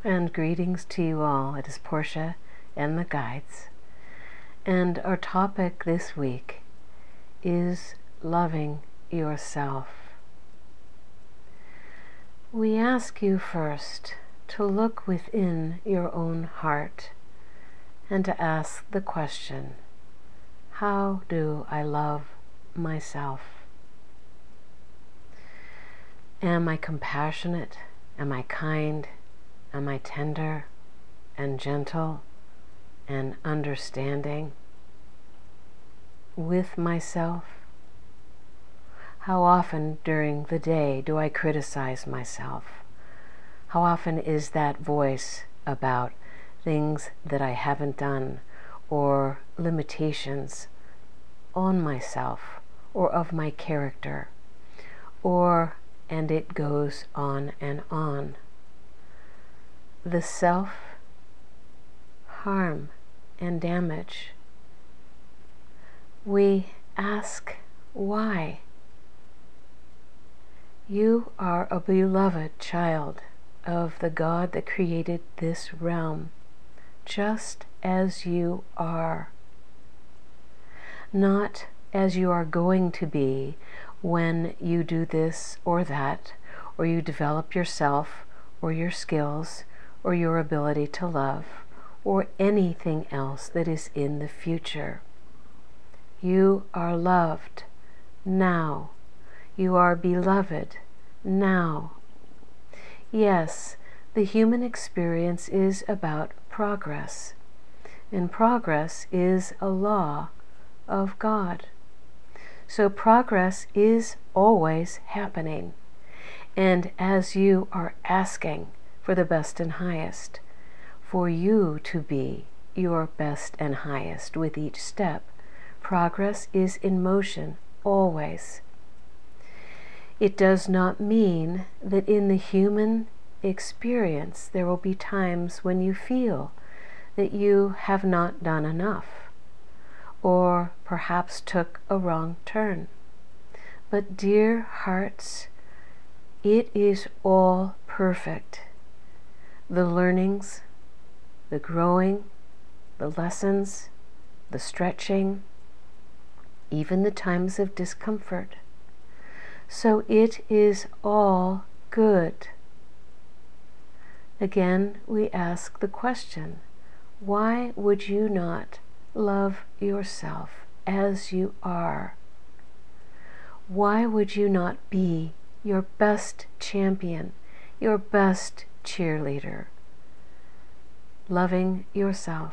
And greetings to you all. It is Portia and the guides. And our topic this week is loving yourself. We ask you first to look within your own heart and to ask the question, how do I love myself? Am I compassionate? Am I kind? Am I tender and gentle and understanding with myself? How often during the day do I criticize myself? How often is that voice about things that I haven't done or limitations on myself or of my character, and it goes on and on. The self-harm and damage. We ask why. You are a beloved child of the God that created this realm, just as you are. Not as you are going to be when you do this or that, or you develop yourself or your skills or your ability to love, or anything else that is in the future. You are loved now. You are beloved now. Yes, the human experience is about progress, and progress is a law of God. So progress is always happening, and as you are asking for the best and highest, for you to be your best and highest with each step, progress is in motion always. It does not mean that in the human experience there will be times when you feel that you have not done enough, or perhaps took a wrong turn. But dear hearts, it is all perfect. The learnings, the growing, the lessons, the stretching, even the times of discomfort. So it is all good. Again, we ask the question, why would you not love yourself as you are? Why would you not be your best champion, your best cheerleader, loving yourself?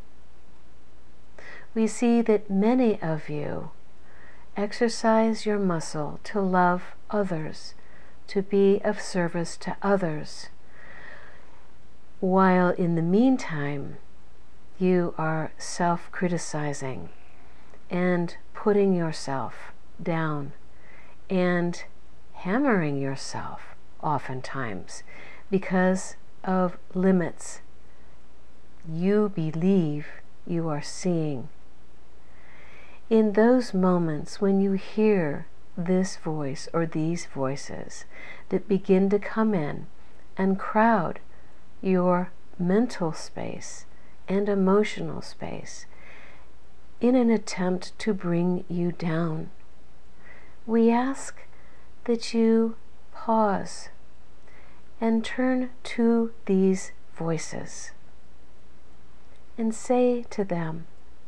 We see that many of you exercise your muscle to love others, to be of service to others, while in the meantime you are self-criticizing and putting yourself down and hammering yourself oftentimes because of limits you believe you are seeing. In those moments when you hear this voice or these voices that begin to come in and crowd your mental space and emotional space in an attempt to bring you down, we ask that you pause and turn to these voices and say to them,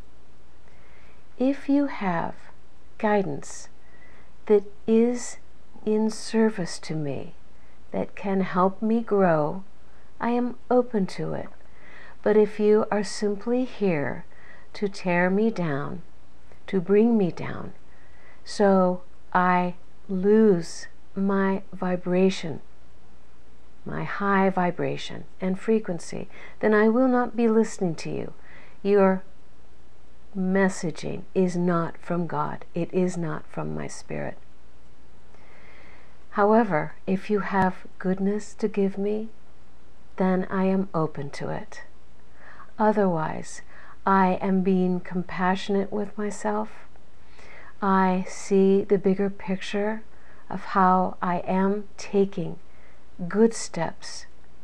if you have guidance that is in service to me, that can help me grow, I am open to it. But if you are simply here to tear me down, to bring me down, so I lose my vibration, my high vibration and frequency, then I will not be listening to you. Your messaging is not from God. It is not from my spirit. However, if you have goodness to give me, then I am open to it. Otherwise, I am being compassionate with myself. I see the bigger picture of how I am taking good steps,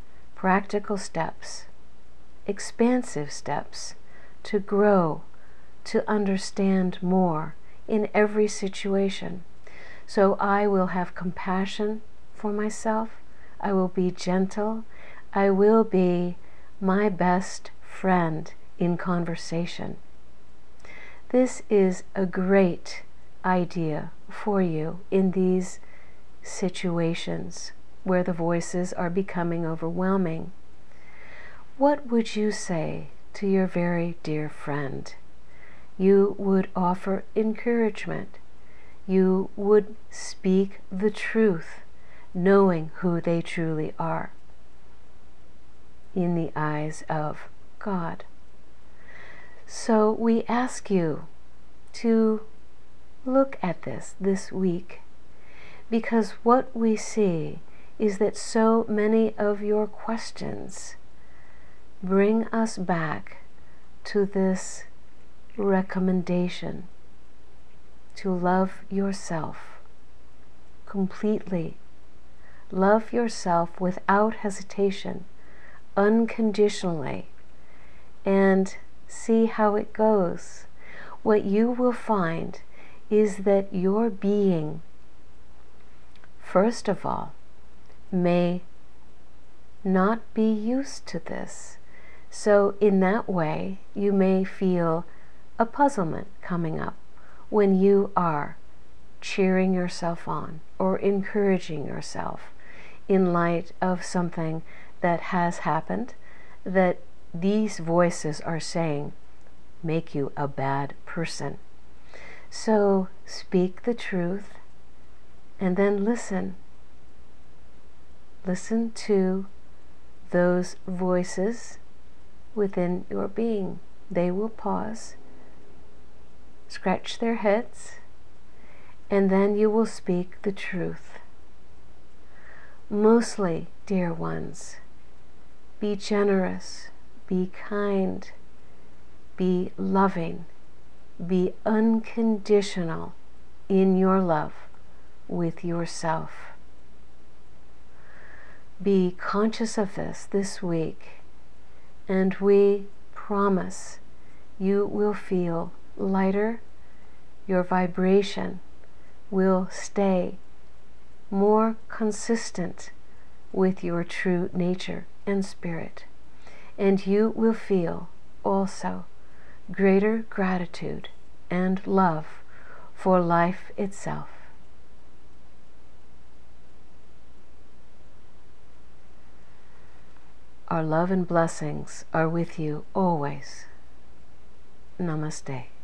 practical steps, expansive steps to grow, to understand more in every situation. So I will have compassion for myself. I will be gentle. I will be my best friend in conversation. This is a great idea for you in these situations where the voices are becoming overwhelming. What would you say to your very dear friend? You would offer encouragement. You would speak the truth, knowing who they truly are in the eyes of God. So we ask you to look at this week, because what we see is that so many of your questions bring us back to this recommendation to love yourself completely. Love yourself without hesitation, unconditionally, and see how it goes. What you will find is that your being, first of all, may not be used to this. So in that way, you may feel a puzzlement coming up when you are cheering yourself on or encouraging yourself in light of something that has happened, that these voices are saying make you a bad person. So speak the truth and then listen. Listen to those voices within your being. They will pause, scratch their heads, and then you will speak the truth. Mostly, dear ones, be generous, be kind, be loving, be unconditional in your love with yourself. Be conscious of this week, and we promise you will feel lighter. Your vibration will stay more consistent with your true nature and spirit, and you will feel also greater gratitude and love for life itself. Our love and blessings are with you always. Namaste.